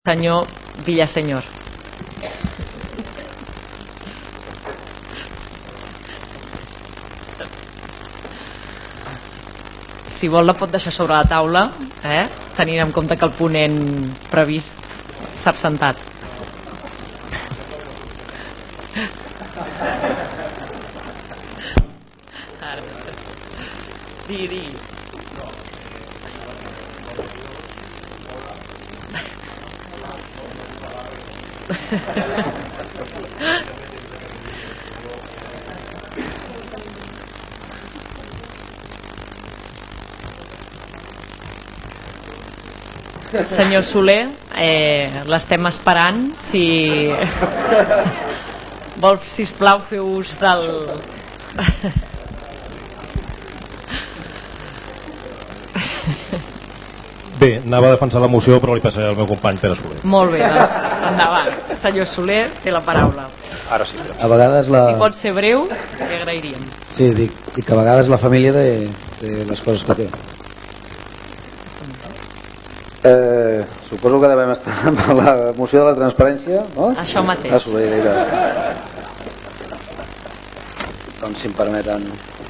Senyor Villaseñor. Si vol la pot deixar sobre la taula, tenint en compte que el ponent previst s'ha absentat. Digui. Senyor Soler, l'estem esperant. Si vol, sisplau, fer ús del... Bé, anava a defensar la moció, però li passaré al meu company Pere Soler. Molt bé, doncs endavant. Senyor Soler, té la paraula. Ara sí. A vegades la... Si pot ser breu, li agrairíem. Sí, dic que a vegades la família de les coses que té. Suposo que devem estar amb la moció de la transparència, no? Això mateix. Doncs si em permeten...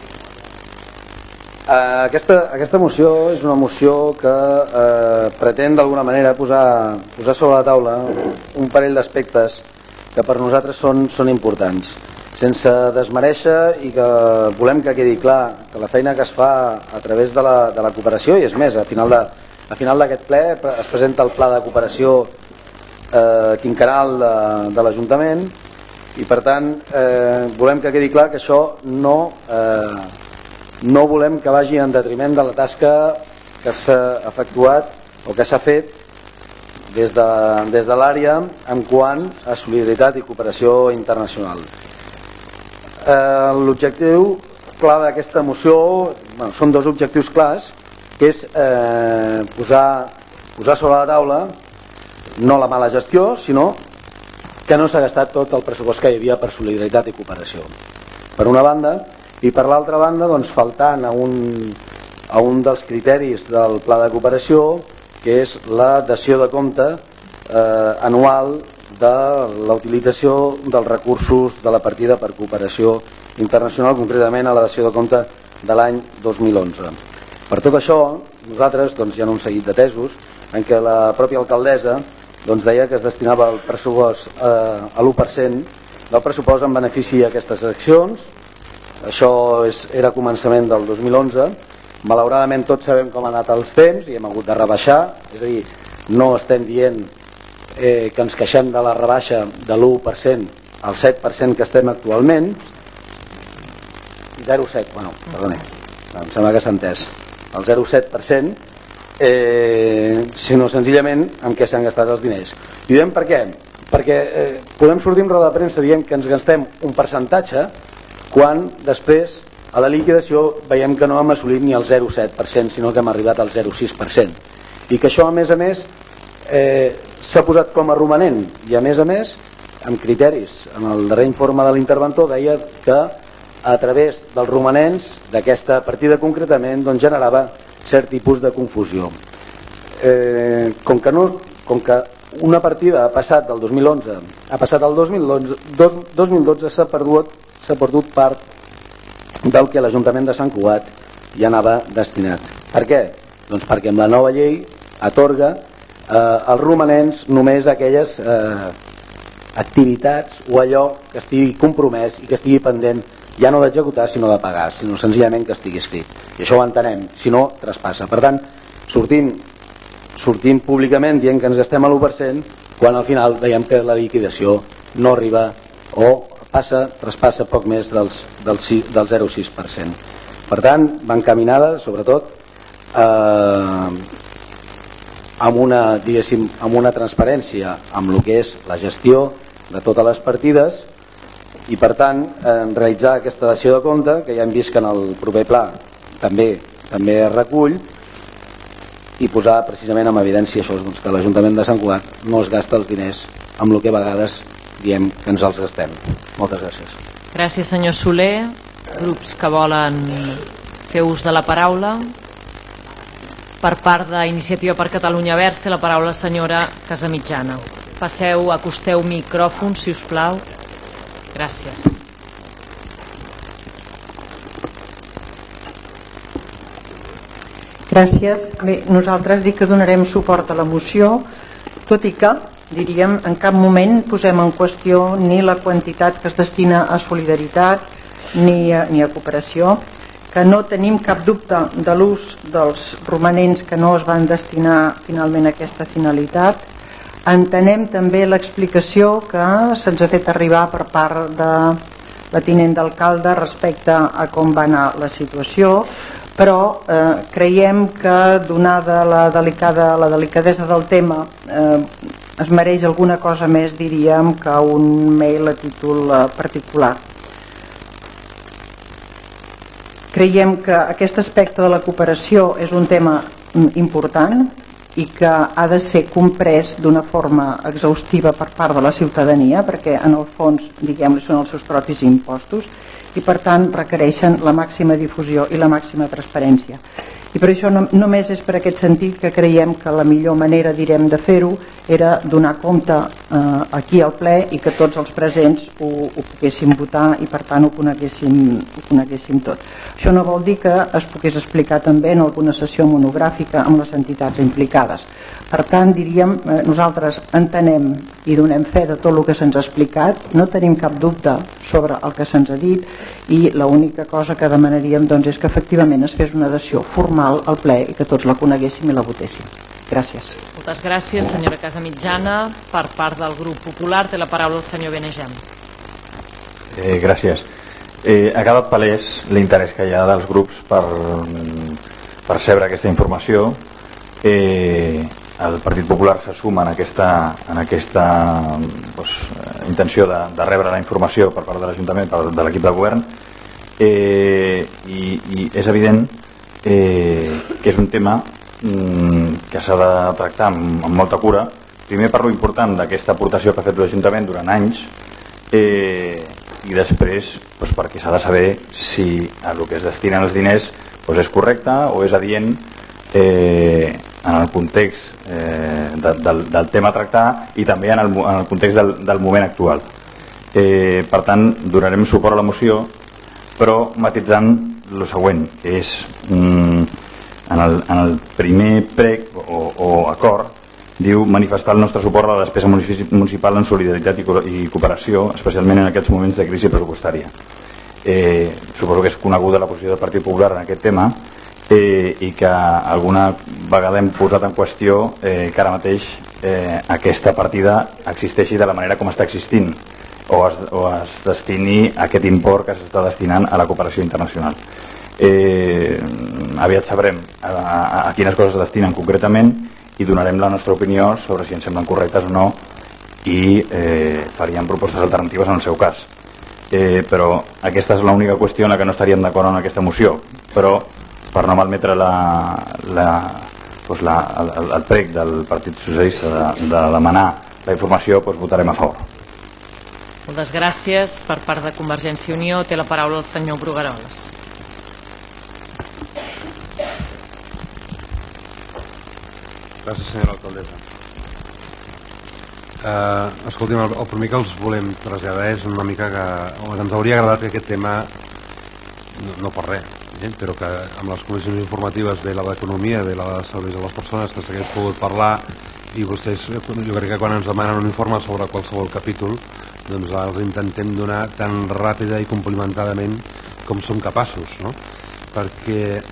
Aquesta moció és una moció que pretén d'alguna manera posar sobre la taula un parell d'aspectes que per nosaltres són importants, sense desmereixer, i que volem que quedi clar que la feina que es fa a través de la cooperació, i és més, a final d'aquest ple es presenta el pla de cooperació quinquennal de l'Ajuntament, i per tant volem que quedi clar que això no volem que vagi en detriment de la tasca que s'ha efectuat o que s'ha fet des de l'àrea en quant a solidaritat i cooperació internacional. L'objectiu clar d'aquesta moció, són dos objectius clars, que és posar sobre la taula no la mala gestió, sinó que no s'ha gastat tot el pressupost que hi havia per solidaritat i cooperació, per una banda, i per l'altra banda, doncs, faltant a un dels criteris del pla de cooperació, que és la dació de compte anual de la utilització dels recursos de la partida per cooperació internacional, concretament a la dació de compte de l'any 2011. Per tot això, nosaltres hi ha un seguit de tesos en què la pròpia alcaldessa deia que es destinava el pressupost a l'1% del pressupost en benefici a aquestes accions. Això era a començament del 2011. Malauradament tots sabem com han anat els temps i hem hagut de rebaixar, és a dir, no estem dient que ens queixem de la rebaixa de l'1% al 7% que estem actualment. 0,7%, perdoni, em sembla que s'ha entès, el 0,7%, sinó senzillament en què s'han gastat els diners. I ho diem per què? Perquè podem sortir en roda de premsa dient que ens gastem un percentatge quan després a la liquidació veiem que no hem assolit ni el 0,7%, sinó que hem arribat al 0,6%, i que això a més s'ha posat com a romanent, i a més amb criteris. En el darrer informe de l'interventor deia que a través dels romanents d'aquesta partida concretament generava cert tipus de confusió. Com que una partida ha passat del 2011 ha passat al 2012, s'ha perdut part del que l'Ajuntament de Sant Cugat hi anava destinat. Per què? Doncs perquè amb la nova llei atorga els romanents només a aquelles activitats o allò que estigui compromès i que estigui pendent ja no d'executar sinó de pagar, sinó senzillament que estigui escrit. I això ho entenem, si no traspassa. Per tant, sortim públicament dient que ens gastem a l'1% quan al final veiem que la liquidació no arriba o traspassa poc més del 0,6%. Per tant, va encaminada sobretot amb una transparència amb el que és la gestió de totes les partides, i per tant realitzar aquesta dació de compte, que ja hem vist que en el proper pla també es recull, i posar precisament en evidència això, que l'Ajuntament de Sant Cugat no es gasta els diners amb el que a vegades diem que ens els gastem. Moltes gràcies. Gràcies, senyor Soler. Grups que volen fer ús de la paraula. Per part d'Iniciativa per Catalunya Verds té la paraula la senyora Casamitjana. Acosteu micròfon, si us plau. Gràcies. Gràcies. Bé, nosaltres dic que donarem suport a la moció, tot i que, diríem, en cap moment posem en qüestió ni la quantitat que es destina a solidaritat ni a cooperació, que no tenim cap dubte de l'ús dels romanents que no es van destinar finalment a aquesta finalitat. Entenem també l'explicació que se'ns ha fet arribar per part de la tinent d'alcalde respecte a com va anar la situació, però creiem que, donada la delicadesa del tema, es mereix alguna cosa més, diríem, que un mail a títol particular. Creiem que aquest aspecte de la cooperació és un tema important i que ha de ser comprès d'una forma exhaustiva per part de la ciutadania, perquè en el fons, diguem-ne, són els seus propis impostos i per tant requereixen la màxima difusió i la màxima transparència. I per això només és per aquest sentit que creiem que la millor manera, direm, de fer-ho era donar compte aquí al ple i que tots els presents ho poguéssim votar i per tant ho coneguéssim tot. Això no vol dir que es pogués explicar també en alguna sessió monogràfica amb les entitats implicades. Per tant, diríem, nosaltres entenem i donem fe de tot el que se'ns ha explicat, no tenim cap dubte sobre el que se'ns ha dit i l'única cosa que demanaríem és que efectivament es fes una adhesió formal al ple i que tots la coneguéssim i la votéssim. Gràcies. Moltes gràcies, senyora Casamitjana. Per part del grup popular té la paraula el senyor Benejam. Gràcies. Ha quedat palès l'interès que hi ha dels grups per rebre aquesta informació. El Partit Popular se suma en aquesta intenció de rebre la informació per part de l'Ajuntament, de l'equip de govern, i és evident que és un tema que s'ha de tractar amb molta cura, primer per lo important d'aquesta aportació que ha fet l'Ajuntament durant anys, i després perquè s'ha de saber si el que es destinen els diners és correcte o és adient en el context del tema a tractar i també en el context del moment actual. Per tant, donarem suport a la moció, però matitzant el següent, que és en el primer prec o acord, diu manifestar el nostre suport a la despesa municipal en solidaritat i cooperació, especialment en aquests moments de crisi pressupostària. Suposo que és coneguda la posició del Partit Popular en aquest tema, i que alguna vegada hem posat en qüestió que ara mateix aquesta partida existeixi de la manera com està existint o es destini aquest import que s'està destinant a la cooperació internacional. Aviat sabrem a quines coses es destinen concretament i donarem la nostra opinió sobre si ens semblen correctes o no i faríem propostes alternatives en el seu cas. Però aquesta és l'única qüestió en la que no estaríem d'acord en aquesta moció, però per no malmetre el prec del Partit Socialista de demanar la informació, votarem a favor. Moltes gràcies. Per part de Convergència i Unió té la paraula el senyor Brugueroles. Gràcies, senyora alcaldessa. Escolti'm, el primer que els volem traslladar és una mica que ens hauria agradat que aquest tema, no per res, però que amb les comissions informatives ve la d'Economia, ve la de Serveis a les Persones, que s'hagués pogut parlar, i vostès, jo crec que quan ens demanen un informe sobre qualsevol capítol, doncs els intentem donar tan ràpida i complimentadament com som capaços, no? Perquè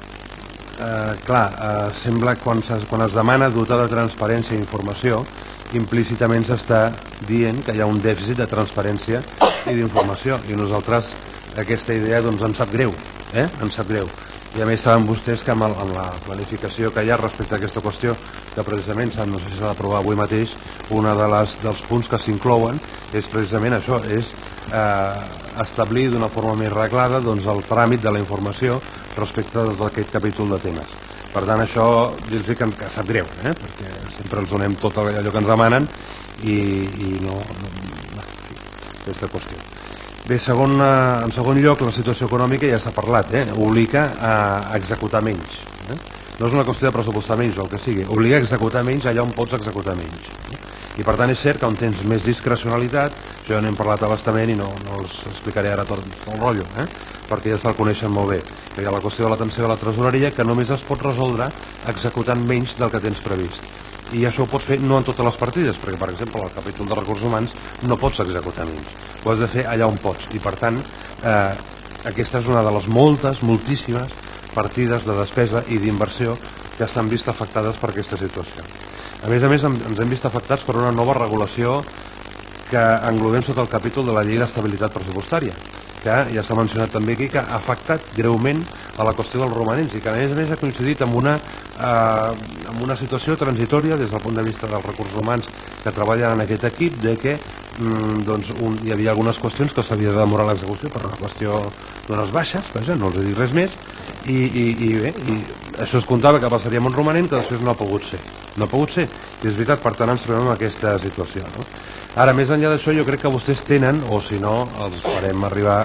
sembla que quan es demana dotar de transparència i informació, implícitament s'està dient que hi ha un dèficit de transparència i d'informació, i nosaltres aquesta idea ens sap greu, ens sap greu. I a més saben vostès que amb la planificació que hi ha respecte a aquesta qüestió, que precisament no sé si s'ha d'aprovar avui mateix, un dels punts que s'inclouen és precisament això, és establir d'una forma més reglada el tràmit de la informació respecte d'aquest capítol de temes. Per tant, això dir-los que sap greu, perquè sempre els donem tot allò que ens demanen i no aquesta qüestió. Bé, en segon lloc, la situació econòmica ja s'ha parlat, obliga a executar menys. no és una qüestió de pressupostar menys o el que sigui, obliga a executar menys allà on pots executar menys. I per tant és cert que on tens més discrecionalitat, això ja n'hem parlat a bastament i no els explicaré ara tot el rotllo, perquè ja se'l coneixen molt bé. Hi ha la qüestió de l'atenció de la tresoreria que només es pot resoldre executant menys del que tens previst. I això ho pots fer no en totes les partides, perquè per exemple al capítol de recursos humans no pots executar menys, ho has de fer allà on pots, i per tant aquesta és una de les moltíssimes partides de despesa i d'inversió que s'han vist afectades per aquesta situació. A més, ens hem vist afectats per una nova regulació que englobem sota el capítol de la llei d'estabilitat pressupostària, que ja s'ha mencionat també aquí, que ha afectat greument a la qüestió dels romanents i que a més ha coincidit amb una situació transitòria des del punt de vista dels recursos humans que treballen en aquest equip, de que hi havia algunes qüestions que s'havia de demorar l'execució per una qüestió d'unes baixes, no els he dit res més, i bé, això es comptava que passaria amb un romanent que després no ha pogut ser, i és veritat, per tant ens trobem en aquesta situació, no? Ara, més enllà d'això, jo crec que vostès tenen, o si no, els farem arribar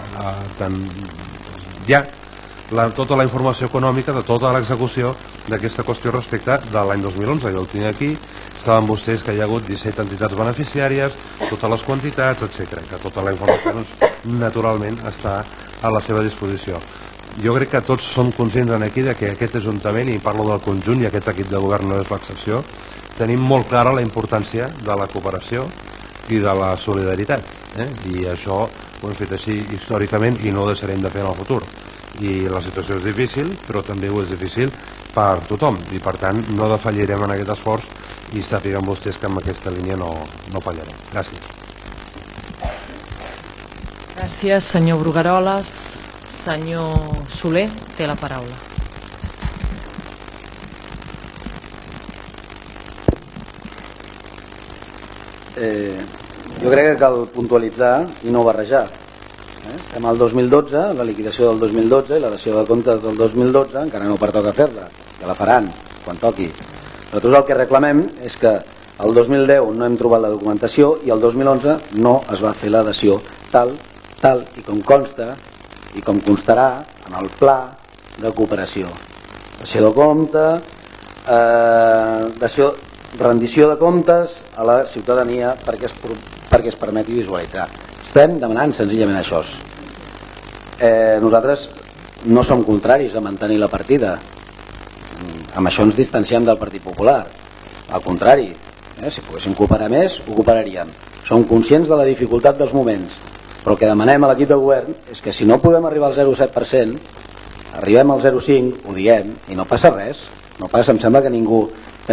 tota la informació econòmica de tota l'execució d'aquesta qüestió respecte de l'any 2011. Jo el tinc aquí, saben vostès que hi ha hagut 17 entitats beneficiàries, totes les quantitats, etc. Que tota la informació, naturalment, està a la seva disposició. Jo crec que tots som conscients aquí de que aquest Ajuntament, i parlo del conjunt i aquest equip de govern no és l'excepció, tenim molt clara la importància de la cooperació i de la solidaritat, i això ho hem fet així històricament i no ho deixarem de fer en el futur, i la situació és difícil, però també ho és difícil per tothom, i per tant no defallirem en aquest esforç i sàpiguen vostès que en aquesta línia no fallarem. Gràcies. Gràcies, senyor Brugueroles. Senyor Soler, té la paraula. Jo crec que cal puntualitzar i no barrejar. Estem al 2012, la liquidació del 2012 i la dació de comptes del 2012 encara no pertoca fer-la, que la faran quan toqui. Nosaltres el que reclamem és que el 2010 no hem trobat la documentació i el 2011 no es va fer la dació tal i com consta i com constarà en el pla de cooperació. Dació de compte, rendició de comptes a la ciutadania perquè es permeti visualitzar. Estem demanant senzillament això. Nosaltres no som contraris a mantenir la partida. Amb això ens distanciem del Partit Popular. Al contrari, si poguéssim cooperar més, ho cooperaríem. Som conscients de la dificultat dels moments, però el que demanem a l'equip de govern és que si no podem arribar al 0,7%, arribem al 0,5%, ho diem, i no passa res. No passa, em sembla que ningú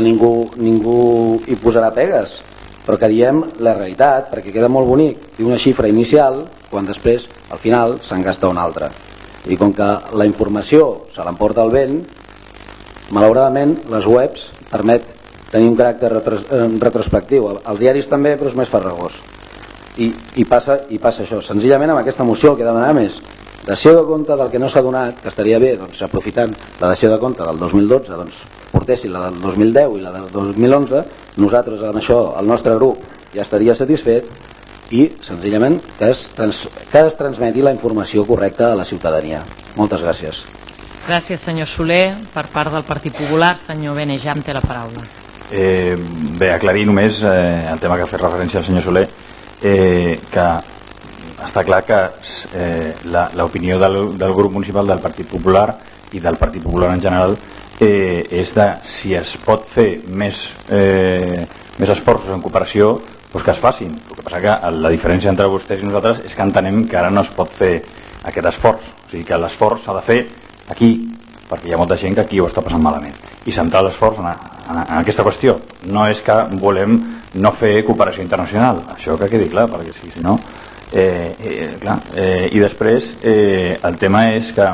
hi posarà pegues, però que diem la realitat, perquè queda molt bonic dir una xifra inicial quan després al final se'n gasta una altra, i com que la informació se l'emporta el vent, malauradament les webs permet tenir un caràcter retrospectiu, els diaris també, però és més farragós, i passa això. Senzillament amb aquesta moció el que demanem és dació de compte del que no s'ha donat, que estaria bé, aprofitant la dació de compte del 2012, portessin la del 2010 i la del 2011, nosaltres amb això, el nostre grup ja estaria satisfet, i senzillament que es transmeti la informació correcta a la ciutadania. Moltes gràcies. Gràcies, senyor Soler. Per part del Partit Popular, senyor Benejam, té la paraula. Bé, aclarir només el tema que ha fet referència al senyor Soler, que està clar que l'opinió del grup municipal del Partit Popular i del Partit Popular en general és de si es pot fer més esforços en cooperació, doncs que es facin. El que passa que la diferència entre vostès i nosaltres és que entenem que ara no es pot fer aquest esforç, o sigui que l'esforç s'ha de fer aquí, perquè hi ha molta gent que aquí ho està passant malament, i centrar l'esforç en aquesta qüestió. No és que volem no fer cooperació internacional, això que quedi clar, perquè si no i després el tema és que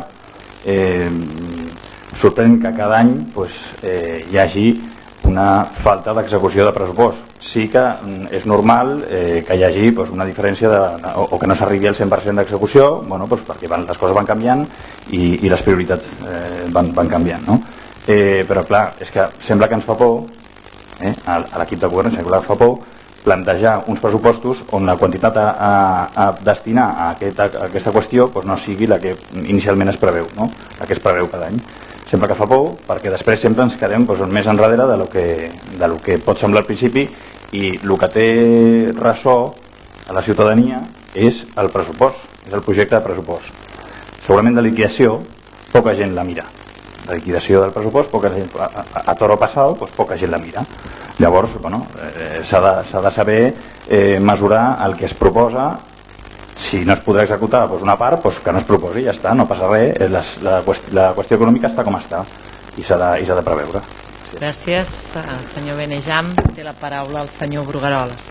sorprèn que cada any hi hagi una falta d'execució de pressupost. Sí que és normal que hi hagi una diferència o que no s'arribi al 100% d'execució, perquè les coses van canviant i les prioritats van canviant, no? Però clar, és que sembla que ens fa por, a l'equip de govern sembla que ens fa por plantejar uns pressupostos on la quantitat a destinar a aquesta qüestió no sigui la que inicialment es preveu, no? La que es preveu cada any. sempre que fa por, perquè després sempre ens quedem més enrere de lo que pot semblar al principi, i el que té ressò a la ciutadania és el pressupost, és el projecte de pressupost. Segurament de liquidació poca gent la mira, la liquidació del pressupost poca gent, a toro passat poca gent la mira. Llavors s'ha de saber mesurar el que es proposa. Si no es podrà executar una part, que no es proposi, ja està, no passa res, la qüestió econòmica està com està i s'ha de preveure. Gràcies, senyor Benejam. Té la paraula el senyor Brugueroles.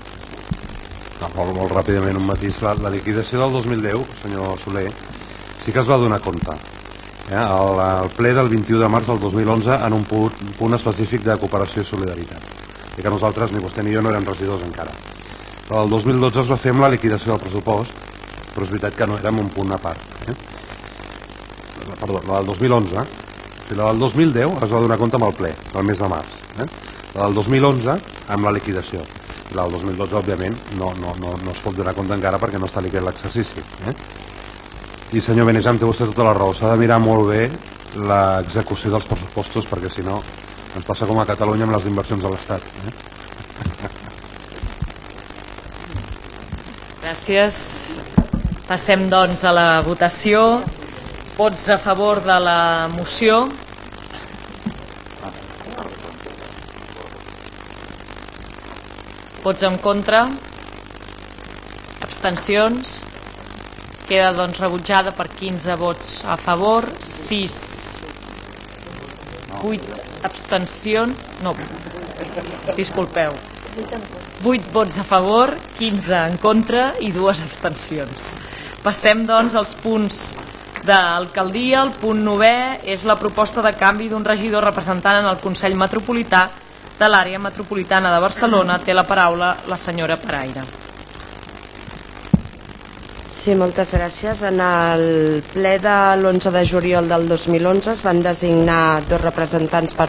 Molt ràpidament un matís. La liquidació del 2010, senyor Soler, sí que es va donar compte al ple del 21 de març del 2011 en un punt específic de cooperació i solidaritat, i que nosaltres, ni vostè ni jo, no érem regidors encara. El 2012 es va fer amb la liquidació del pressupost, però és veritat que no érem un punt a part. Perdó, la del 2011, la del 2010 es va donar compte amb el ple del mes de març, la del 2011 amb la liquidació, i la del 2012 òbviament no es pot donar compte encara perquè no està liquidat l'exercici. I senyor Benejam, té vostè tota la raó, s'ha de mirar molt bé l'execució dels pressupostos, perquè si no ens passa com a Catalunya amb les inversions de l'Estat. Gràcies. Passem doncs a la votació. Vots a favor de la moció. Vots en contra. Abstencions. Queda doncs rebutjada per 15 vots a favor, 8 abstencions, no, disculpeu, 8 vots a favor, 15 en contra i 2 abstencions. Passem doncs als punts d'alcaldia. El punt 9è és la proposta de canvi d'un regidor representant en el Consell Metropolità de l'àrea metropolitana de Barcelona. Té la paraula la senyora Paraire. Sí, moltes gràcies. En el ple de l'11 de juliol del 2011 es van designar 2 representants per